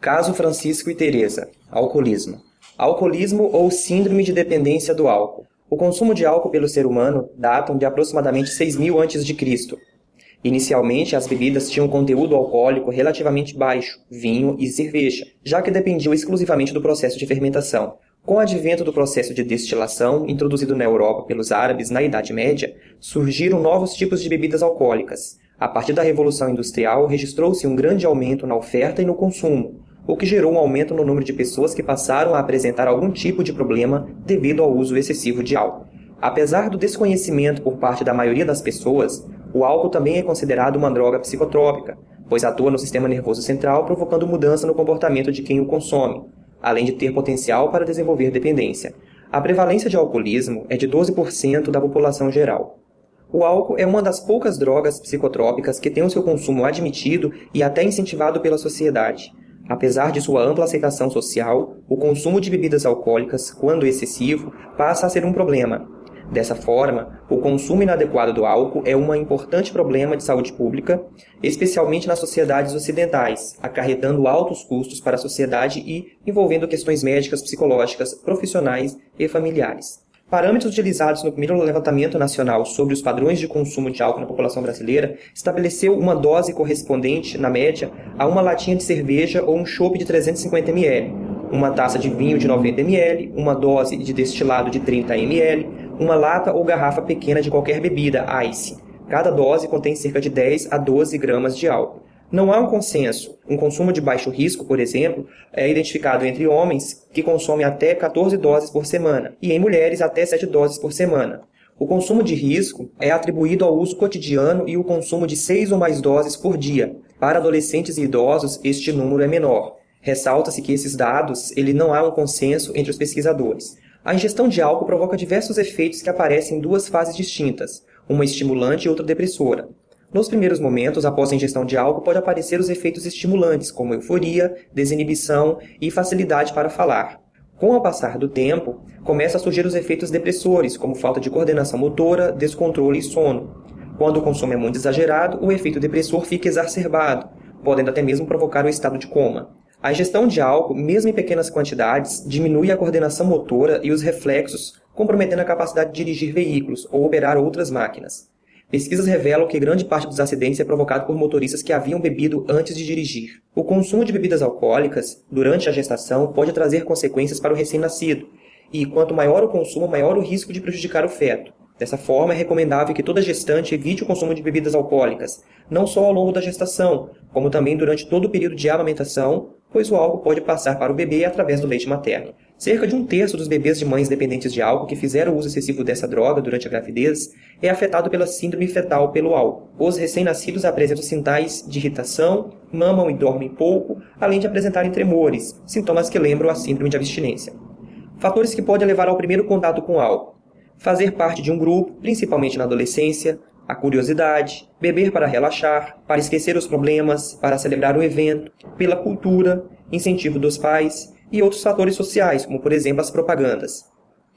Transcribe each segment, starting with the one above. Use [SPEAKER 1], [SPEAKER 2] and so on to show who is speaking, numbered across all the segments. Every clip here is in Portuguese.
[SPEAKER 1] Caso Francisco e Teresa. Alcoolismo. Alcoolismo ou síndrome de dependência do álcool. O consumo de álcool pelo ser humano datam de aproximadamente 6.000 a.C. Inicialmente, as bebidas tinham conteúdo alcoólico relativamente baixo, vinho e cerveja, já que dependiam exclusivamente do processo de fermentação. Com o advento do processo de destilação, introduzido na Europa pelos árabes na Idade Média, surgiram novos tipos de bebidas alcoólicas. A partir da Revolução Industrial, registrou-se um grande aumento na oferta e no consumo, o que gerou um aumento no número de pessoas que passaram a apresentar algum tipo de problema devido ao uso excessivo de álcool. Apesar do desconhecimento por parte da maioria das pessoas, o álcool também é considerado uma droga psicotrópica, pois atua no sistema nervoso central, provocando mudança no comportamento de quem o consome, além de ter potencial para desenvolver dependência. A prevalência de alcoolismo é de 12% da população geral. O álcool é uma das poucas drogas psicotrópicas que tem o seu consumo admitido e até incentivado pela sociedade. Apesar de sua ampla aceitação social, o consumo de bebidas alcoólicas, quando excessivo, passa a ser um problema. Dessa forma, o consumo inadequado do álcool é um importante problema de saúde pública, especialmente nas sociedades ocidentais, acarretando altos custos para a sociedade e envolvendo questões médicas, psicológicas, profissionais e familiares. Parâmetros utilizados no primeiro levantamento nacional sobre os padrões de consumo de álcool na população brasileira estabeleceu uma dose correspondente, na média, a uma latinha de cerveja ou um chopp de 350 ml, uma taça de vinho de 90 ml, uma dose de destilado de 30 ml, uma lata ou garrafa pequena de qualquer bebida, ice. Cada dose contém cerca de 10 a 12 gramas de álcool. Não há um consenso. Um consumo de baixo risco, por exemplo, é identificado entre homens que consomem até 14 doses por semana e em mulheres até 7 doses por semana. O consumo de risco é atribuído ao uso cotidiano e o consumo de 6 ou mais doses por dia. Para adolescentes e idosos, este número é menor. Ressalta-se que esses dados não há um consenso entre os pesquisadores. A ingestão de álcool provoca diversos efeitos que aparecem em duas fases distintas, uma estimulante e outra depressora. Nos primeiros momentos, após a ingestão de álcool, pode aparecer os efeitos estimulantes, como euforia, desinibição e facilidade para falar. Com o passar do tempo, começam a surgir os efeitos depressores, como falta de coordenação motora, descontrole e sono. Quando o consumo é muito exagerado, o efeito depressor fica exacerbado, podendo até mesmo provocar o estado de coma. A ingestão de álcool, mesmo em pequenas quantidades, diminui a coordenação motora e os reflexos, comprometendo a capacidade de dirigir veículos ou operar outras máquinas. Pesquisas revelam que grande parte dos acidentes é provocado por motoristas que haviam bebido antes de dirigir. O consumo de bebidas alcoólicas durante a gestação pode trazer consequências para o recém-nascido, e quanto maior o consumo, maior o risco de prejudicar o feto. Dessa forma, é recomendável que toda gestante evite o consumo de bebidas alcoólicas, não só ao longo da gestação, como também durante todo o período de amamentação, pois o álcool pode passar para o bebê através do leite materno. Cerca de 1/3 dos bebês de mães dependentes de álcool que fizeram uso excessivo dessa droga durante a gravidez é afetado pela síndrome fetal pelo álcool. Os recém-nascidos apresentam sinais de irritação, mamam e dormem pouco, além de apresentarem tremores, sintomas que lembram a síndrome de abstinência. Fatores que podem levar ao primeiro contato com álcool: fazer parte de um grupo, principalmente na adolescência, a curiosidade, beber para relaxar, para esquecer os problemas, para celebrar um evento, pela cultura, incentivo dos pais e outros fatores sociais, como por exemplo as propagandas.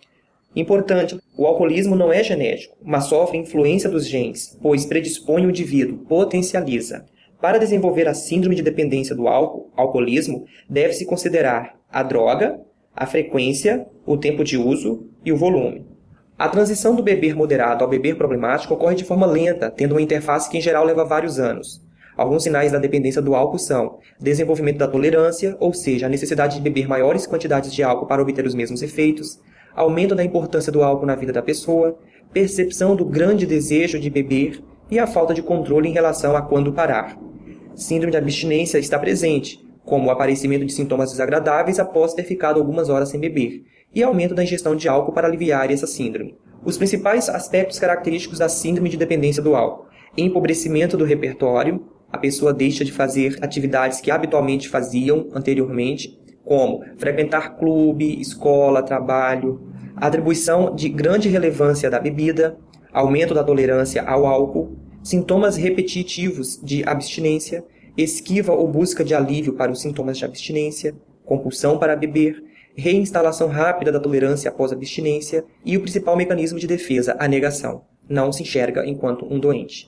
[SPEAKER 1] Importante, o alcoolismo não é genético, mas sofre influência dos genes, pois predispõe o indivíduo, potencializa. Para desenvolver a síndrome de dependência do alcoolismo, deve-se considerar a droga, a frequência, o tempo de uso e o volume. A transição do beber moderado ao beber problemático ocorre de forma lenta, tendo uma interface que em geral leva vários anos. Alguns sinais da dependência do álcool são desenvolvimento da tolerância, ou seja, a necessidade de beber maiores quantidades de álcool para obter os mesmos efeitos, aumento da importância do álcool na vida da pessoa, percepção do grande desejo de beber e a falta de controle em relação a quando parar. Síndrome de abstinência está presente, como o aparecimento de sintomas desagradáveis após ter ficado algumas horas sem beber, e aumento da ingestão de álcool para aliviar essa síndrome. Os principais aspectos característicos da síndrome de dependência do álcool: empobrecimento do repertório, a pessoa deixa de fazer atividades que habitualmente faziam anteriormente, como frequentar clube, escola, trabalho, atribuição de grande relevância da bebida, aumento da tolerância ao álcool, sintomas repetitivos de abstinência, esquiva ou busca de alívio para os sintomas de abstinência, compulsão para beber, reinstalação rápida da tolerância após a abstinência e o principal mecanismo de defesa, a negação. Não se enxerga enquanto um doente.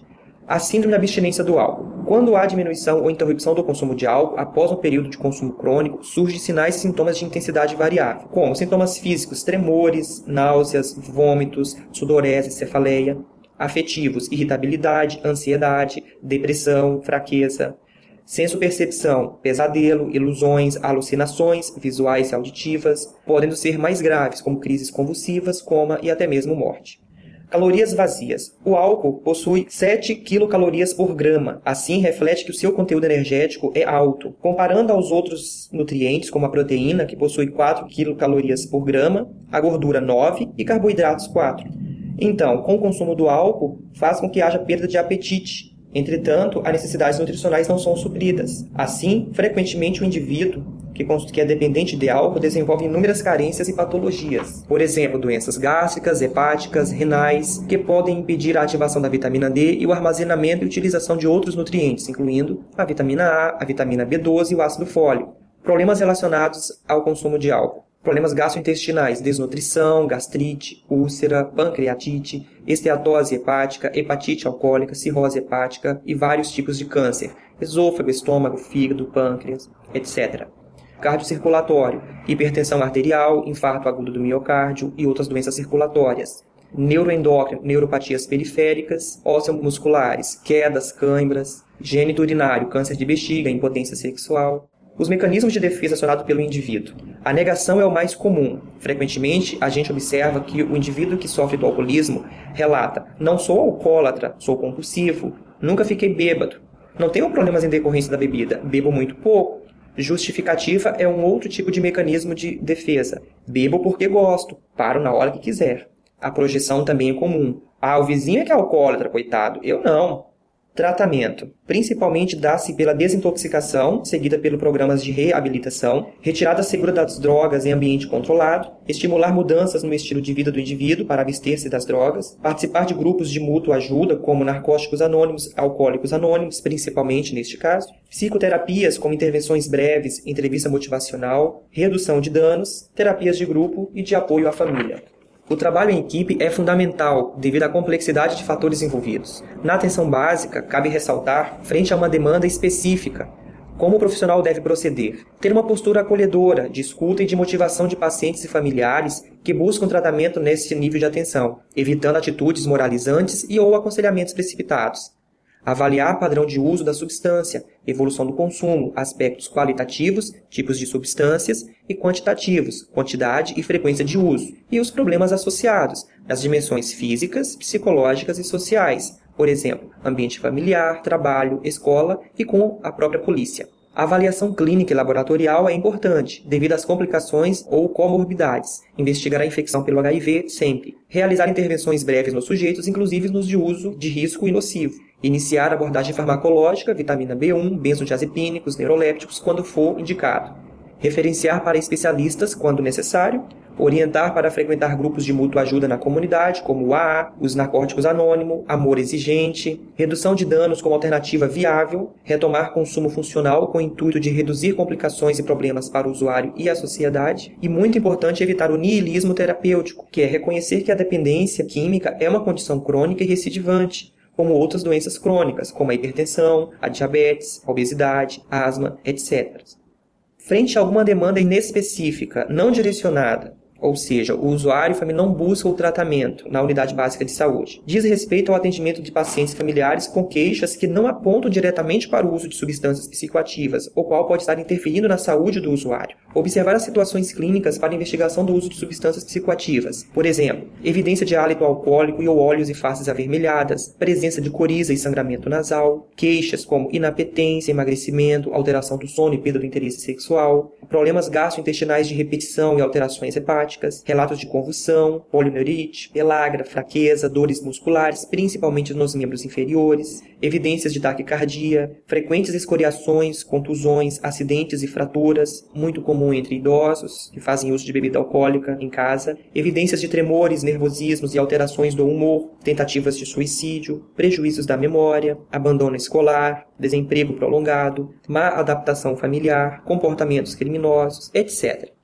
[SPEAKER 1] A síndrome de abstinência do álcool. Quando há diminuição ou interrupção do consumo de álcool após um período de consumo crônico, surgem sinais e sintomas de intensidade variável, como sintomas físicos, tremores, náuseas, vômitos, sudorese, cefaleia, afetivos, irritabilidade, ansiedade, depressão, fraqueza, senso-percepção, pesadelo, ilusões, alucinações visuais e auditivas, podendo ser mais graves, como crises convulsivas, coma e até mesmo morte. Calorias vazias. O álcool possui 7 quilocalorias por grama, assim reflete que o seu conteúdo energético é alto. Comparando aos outros nutrientes, como a proteína, que possui 4 quilocalorias por grama, a gordura 9 e carboidratos 4. Então, com o consumo do álcool, faz com que haja perda de apetite. Entretanto, as necessidades nutricionais não são supridas. Assim, frequentemente o indivíduo que é dependente de álcool desenvolve inúmeras carências e patologias. Por exemplo, doenças gástricas, hepáticas, renais, que podem impedir a ativação da vitamina D e o armazenamento e utilização de outros nutrientes, incluindo a vitamina A, a vitamina B12 e o ácido fólico. Problemas relacionados ao consumo de álcool. Problemas gastrointestinais, desnutrição, gastrite, úlcera, pancreatite, esteatose hepática, hepatite alcoólica, cirrose hepática e vários tipos de câncer, esôfago, estômago, fígado, pâncreas, etc. Cardiocirculatório, hipertensão arterial, infarto agudo do miocárdio e outras doenças circulatórias. Neuroendócrino, neuropatias periféricas, ósseo-musculares, quedas, câimbras, gênito urinário, câncer de bexiga, impotência sexual. Os mecanismos de defesa acionados pelo indivíduo. A negação é o mais comum. Frequentemente, a gente observa que o indivíduo que sofre do alcoolismo relata: não sou alcoólatra, sou compulsivo, nunca fiquei bêbado, não tenho problemas em decorrência da bebida, bebo muito pouco. Justificativa é um outro tipo de mecanismo de defesa. Bebo porque gosto, paro na hora que quiser. A projeção também é comum. O vizinho é que é alcoólatra, coitado, eu não. Tratamento. Principalmente dá-se pela desintoxicação, seguida pelos programas de reabilitação, retirada segura das drogas em ambiente controlado, estimular mudanças no estilo de vida do indivíduo para abster-se das drogas, participar de grupos de mútua ajuda, como narcóticos anônimos, alcoólicos anônimos, principalmente neste caso, psicoterapias como intervenções breves, entrevista motivacional, redução de danos, terapias de grupo e de apoio à família. O trabalho em equipe é fundamental devido à complexidade de fatores envolvidos. Na atenção básica, cabe ressaltar, frente a uma demanda específica, como o profissional deve proceder. Ter uma postura acolhedora, de escuta e de motivação de pacientes e familiares que buscam tratamento nesse nível de atenção, evitando atitudes moralizantes e ou aconselhamentos precipitados. Avaliar padrão de uso da substância, evolução do consumo, aspectos qualitativos, tipos de substâncias, e quantitativos, quantidade e frequência de uso, e os problemas associados, nas dimensões físicas, psicológicas e sociais, por exemplo, ambiente familiar, trabalho, escola e com a própria polícia. A avaliação clínica e laboratorial é importante, devido às complicações ou comorbidades. Investigar a infecção pelo HIV sempre. Realizar intervenções breves nos sujeitos, inclusive nos de uso de risco e nocivo. Iniciar a abordagem farmacológica, vitamina B1, benzodiazepínicos, neurolépticos, quando for indicado. Referenciar para especialistas, quando necessário. Orientar para frequentar grupos de mútua ajuda na comunidade, como o AA, os narcóticos anônimos, amor exigente, redução de danos como alternativa viável, retomar consumo funcional com o intuito de reduzir complicações e problemas para o usuário e a sociedade, e muito importante evitar o niilismo terapêutico, que é reconhecer que a dependência química é uma condição crônica e recidivante, como outras doenças crônicas, como a hipertensão, a diabetes, a obesidade, a asma, etc. Frente a alguma demanda inespecífica, não direcionada, ou seja, o usuário não busca o tratamento na unidade básica de saúde. Diz respeito ao atendimento de pacientes familiares com queixas que não apontam diretamente para o uso de substâncias psicoativas, o qual pode estar interferindo na saúde do usuário. Observar as situações clínicas para investigação do uso de substâncias psicoativas. Por exemplo, evidência de hálito alcoólico e ou olhos e faces avermelhadas, presença de coriza e sangramento nasal, queixas como inapetência, emagrecimento, alteração do sono e perda do interesse sexual, problemas gastrointestinais de repetição e alterações hepáticas, relatos de convulsão, polineurite, pelagra, fraqueza, dores musculares, principalmente nos membros inferiores, evidências de taquicardia, frequentes escoriações, contusões, acidentes e fraturas, muito comum entre idosos que fazem uso de bebida alcoólica em casa, evidências de tremores, nervosismos e alterações do humor, tentativas de suicídio, prejuízos da memória, abandono escolar, desemprego prolongado, má adaptação familiar, comportamentos criminosos, etc.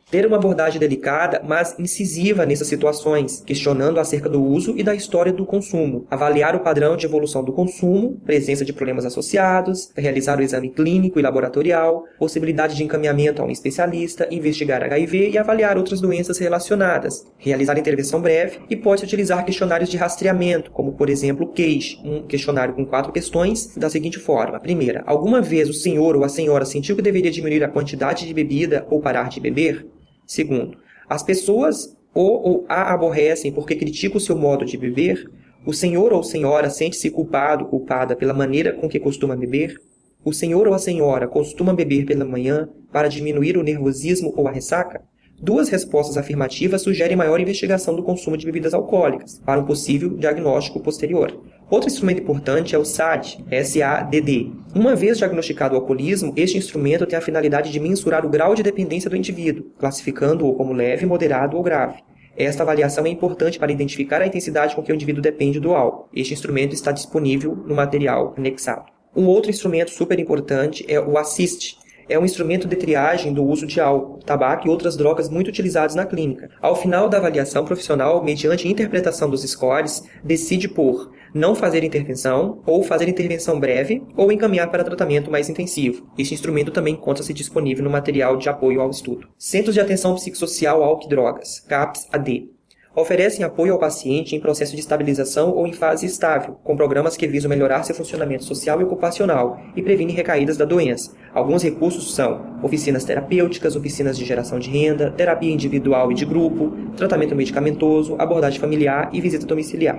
[SPEAKER 1] Ter uma abordagem delicada, mas incisiva nessas situações, questionando acerca do uso e da história do consumo. Avaliar o padrão de evolução do consumo, presença de problemas associados, realizar o exame clínico e laboratorial, possibilidade de encaminhamento a um especialista, investigar HIV e avaliar outras doenças relacionadas. Realizar intervenção breve e pode-se utilizar questionários de rastreamento, como por exemplo o CAGE, um questionário com 4 questões da seguinte forma. Primeira, alguma vez o senhor ou a senhora sentiu que deveria diminuir a quantidade de bebida ou parar de beber? Segundo, as pessoas ou a aborrecem porque criticam o seu modo de beber? O senhor ou senhora sente-se culpado, culpada pela maneira com que costuma beber? O senhor ou a senhora costuma beber pela manhã para diminuir o nervosismo ou a ressaca? 2 respostas afirmativas sugerem maior investigação do consumo de bebidas alcoólicas, para um possível diagnóstico posterior. Outro instrumento importante é o SAD, S-A-D-D. Uma vez diagnosticado o alcoolismo, este instrumento tem a finalidade de mensurar o grau de dependência do indivíduo, classificando-o como leve, moderado ou grave. Esta avaliação é importante para identificar a intensidade com que o indivíduo depende do álcool. Este instrumento está disponível no material anexado. Um outro instrumento super importante é o ASSIST. É um instrumento de triagem do uso de álcool, tabaco e outras drogas muito utilizados na clínica. Ao final da avaliação profissional, mediante interpretação dos scores, decide por não fazer intervenção, ou fazer intervenção breve, ou encaminhar para tratamento mais intensivo. Este instrumento também encontra-se disponível no material de apoio ao estudo. Centros de Atenção Psicossocial Álcool e Drogas, CAPS-AD. Oferecem apoio ao paciente em processo de estabilização ou em fase estável, com programas que visam melhorar seu funcionamento social e ocupacional e previnem recaídas da doença. Alguns recursos são oficinas terapêuticas, oficinas de geração de renda, terapia individual e de grupo, tratamento medicamentoso, abordagem familiar e visita domiciliar.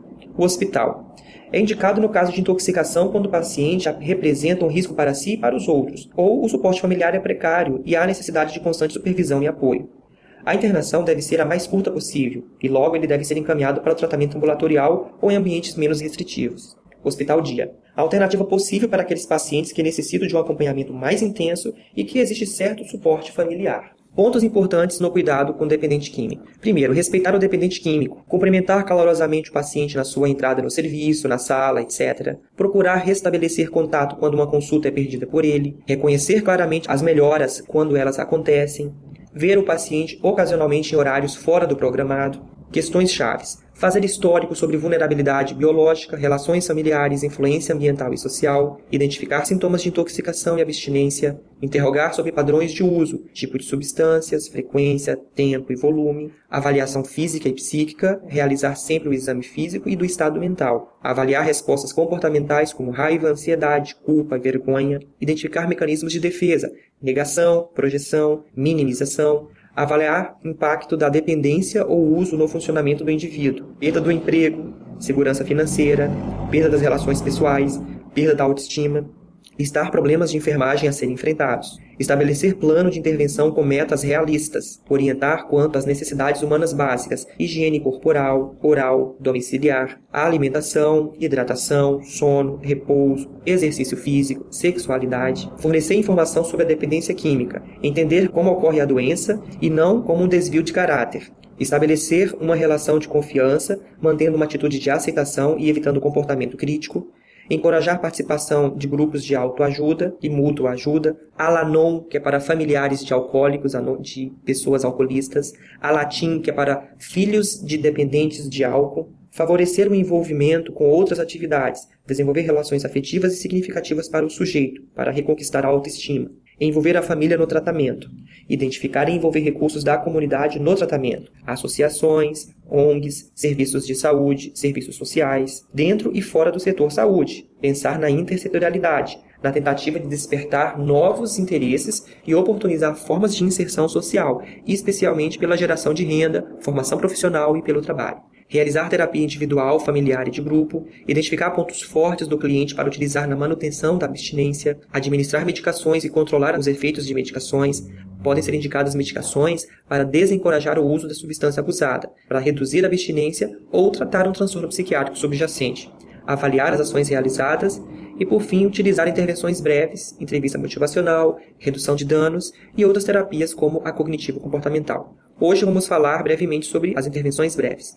[SPEAKER 1] O hospital. É indicado no caso de intoxicação quando o paciente representa um risco para si e para os outros, ou o suporte familiar é precário e há necessidade de constante supervisão e apoio. A internação deve ser a mais curta possível, e logo ele deve ser encaminhado para o tratamento ambulatorial ou em ambientes menos restritivos. Hospital dia. A alternativa possível para aqueles pacientes que necessitam de um acompanhamento mais intenso e que existe certo suporte familiar. Pontos importantes no cuidado com o dependente químico. Primeiro, respeitar o dependente químico. Cumprimentar calorosamente o paciente na sua entrada no serviço, na sala, etc. Procurar restabelecer contato quando uma consulta é perdida por ele. Reconhecer claramente as melhoras quando elas acontecem. Ver o paciente ocasionalmente em horários fora do programado. Questões chaves. Fazer histórico sobre vulnerabilidade biológica, relações familiares, influência ambiental e social, identificar sintomas de intoxicação e abstinência, interrogar sobre padrões de uso, tipo de substâncias, frequência, tempo e volume, avaliação física e psíquica, realizar sempre o exame físico e do estado mental, avaliar respostas comportamentais como raiva, ansiedade, culpa e vergonha, identificar mecanismos de defesa, negação, projeção, minimização, avaliar o impacto da dependência ou uso no funcionamento do indivíduo, perda do emprego, segurança financeira, perda das relações pessoais, perda da autoestima, listar problemas de enfermagem a serem enfrentados, estabelecer plano de intervenção com metas realistas, orientar quanto às necessidades humanas básicas, higiene corporal, oral, domiciliar, alimentação, hidratação, sono, repouso, exercício físico, sexualidade, fornecer informação sobre a dependência química, entender como ocorre a doença e não como um desvio de caráter, estabelecer uma relação de confiança, mantendo uma atitude de aceitação e evitando o comportamento crítico, encorajar a participação de grupos de autoajuda e mútua ajuda, Alanon, que é para familiares de alcoólicos, de pessoas alcoolistas, Alatim, que é para filhos de dependentes de álcool, favorecer o envolvimento com outras atividades, desenvolver relações afetivas e significativas para o sujeito, para reconquistar a autoestima, envolver a família no tratamento, identificar e envolver recursos da comunidade no tratamento, associações, ONGs, serviços de saúde, serviços sociais, dentro e fora do setor saúde, pensar na intersetorialidade, na tentativa de despertar novos interesses e oportunizar formas de inserção social, especialmente pela geração de renda, formação profissional e pelo trabalho. Realizar terapia individual, familiar e de grupo, identificar pontos fortes do cliente para utilizar na manutenção da abstinência, administrar medicações e controlar os efeitos de medicações. Podem ser indicadas medicações para desencorajar o uso da substância abusada, para reduzir a abstinência ou tratar um transtorno psiquiátrico subjacente. Avaliar as ações realizadas e, por fim, utilizar intervenções breves, entrevista motivacional, redução de danos e outras terapias como a cognitivo-comportamental. Hoje vamos falar brevemente sobre as intervenções breves.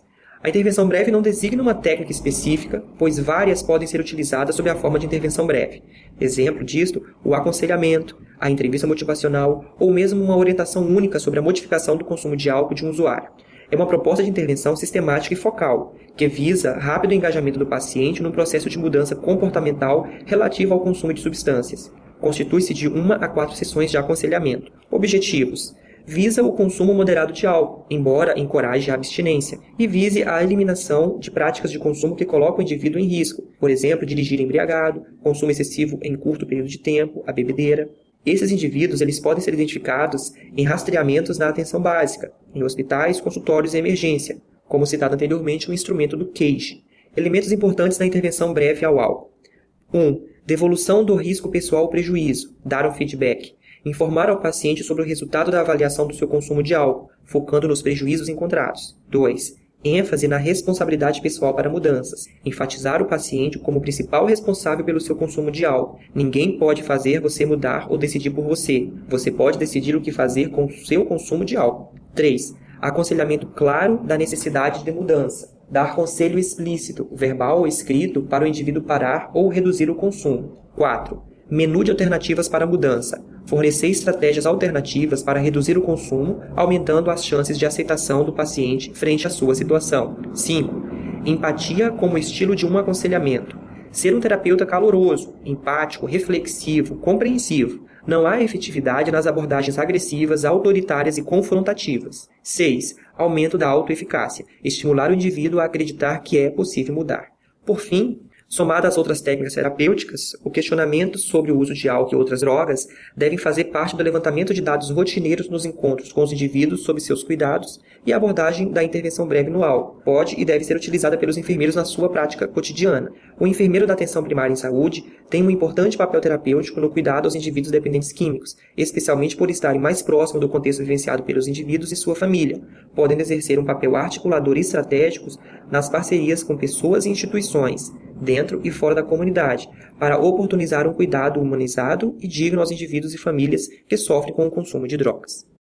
[SPEAKER 1] A intervenção breve não designa uma técnica específica, pois várias podem ser utilizadas sob a forma de intervenção breve. Exemplo disto, o aconselhamento, a entrevista motivacional ou mesmo uma orientação única sobre a modificação do consumo de álcool de um usuário. É uma proposta de intervenção sistemática e focal, que visa rápido engajamento do paciente num processo de mudança comportamental relativo ao consumo de substâncias. Constitui-se de 1 a 4 sessões de aconselhamento. Objetivos: visa o consumo moderado de álcool, embora encoraje a abstinência, e vise a eliminação de práticas de consumo que colocam o indivíduo em risco, por exemplo, dirigir embriagado, consumo excessivo em curto período de tempo, a bebedeira. Esses indivíduos eles podem ser identificados em rastreamentos na atenção básica, em hospitais, consultórios e emergência, como citado anteriormente o instrumento do CAGE. Elementos importantes da intervenção breve ao álcool. 1. Devolução do risco pessoal ou prejuízo, dar um feedback. Informar ao paciente sobre o resultado da avaliação do seu consumo de álcool, focando nos prejuízos encontrados. 2. ênfase na responsabilidade pessoal para mudanças. Enfatizar o paciente como principal responsável pelo seu consumo de álcool. Ninguém pode fazer você mudar ou decidir por você. Você pode decidir o que fazer com o seu consumo de álcool. 3. Aconselhamento claro da necessidade de mudança. Dar conselho explícito, verbal ou escrito, para o indivíduo parar ou reduzir o consumo. 4. Menu de alternativas para a mudança. Fornecer estratégias alternativas para reduzir o consumo, aumentando as chances de aceitação do paciente frente à sua situação. 5. Empatia como estilo de um aconselhamento. Ser um terapeuta caloroso, empático, reflexivo, compreensivo. Não há efetividade nas abordagens agressivas, autoritárias e confrontativas. 6. Aumento da autoeficácia. Estimular o indivíduo a acreditar que é possível mudar. Por fim, somado às outras técnicas terapêuticas, o questionamento sobre o uso de álcool e outras drogas devem fazer parte do levantamento de dados rotineiros nos encontros com os indivíduos sob seus cuidados e a abordagem da intervenção breve no álcool. Pode e deve ser utilizada pelos enfermeiros na sua prática cotidiana. O enfermeiro da atenção primária em saúde tem um importante papel terapêutico no cuidado aos indivíduos dependentes químicos, especialmente por estarem mais próximo do contexto vivenciado pelos indivíduos e sua família. Podem exercer um papel articulador e estratégico nas parcerias com pessoas e instituições, dentro e fora da comunidade, para oportunizar um cuidado humanizado e digno aos indivíduos e famílias que sofrem com o consumo de drogas.